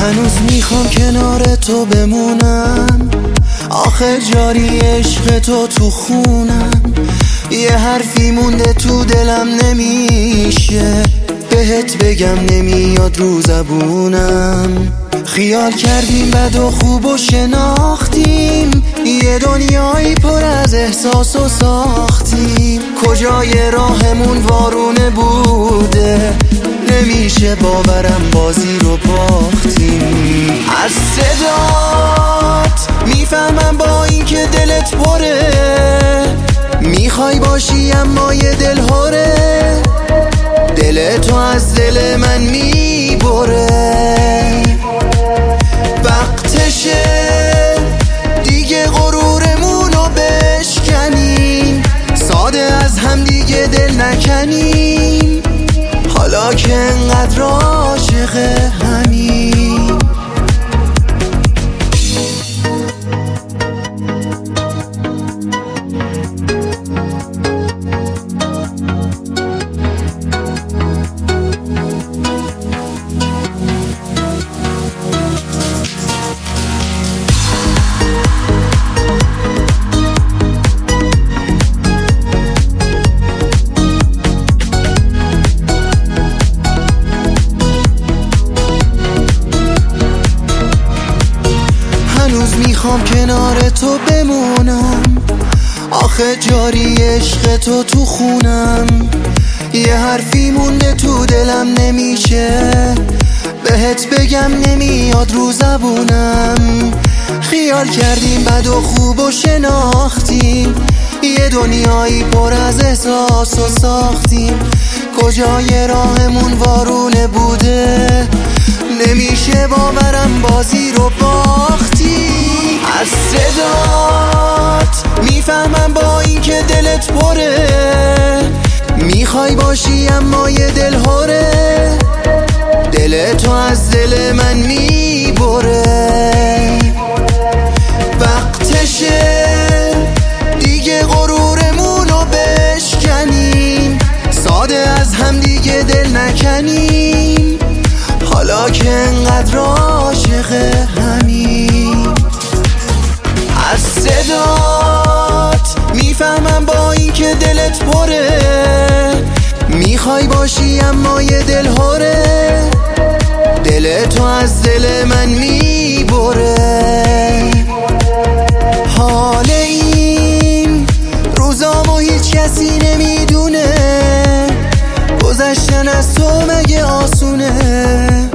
هنوز میخوام کنار تو بمونم، آخه جاری عشق تو خونم. یه حرفی مونده تو دلم نمیشه بهت بگم، نمیاد رو زبونم. خیال کردیم بد و خوب و شناختیم، یه دنیایی پر از احساس و ساختیم. کجای راهمون وارونه بوده، نمیشه باورم بازی رو باختیم. از صدات میفهمم با این که دلت پره، میخوای باشی اما یه دل هره. دل تو از دل من میبره، وقتشه دیگه غرورمونو بشکنیم، ساده از هم دیگه دل نکنیم. حالا که انقدر عاشق همیم. هنوز میخوام کنار تو بمونم، آخه جاری عشق تو خونم. یه حرفی مونده تو دلم نمیشه بهت بگم، نمیاد رو زبونم. خیال کردیم بد و خوب و شناختیم، یه دنیایی پر از احساس و ساختیم. کجای راهمون وارونه بوده، نمیشه باورم بازی رو باختی. از صدات میفهمم با این که دلت پره، میخوای باشی اما یه دل هره. دل تو از دل من میبره، وقتشه دیگه غرورمونو بشکنیم، ساده از هم دیگه دل نکنیم. حالا که انقدر عاشق همیم. از صدات میفهمم با این که دلت پره، میخوای باشی اما یه دل هره. دل تو از دل من میبره، حال این روزامو هیچ کسی نمیدونه، گذشتن از تو مگه آسونه؟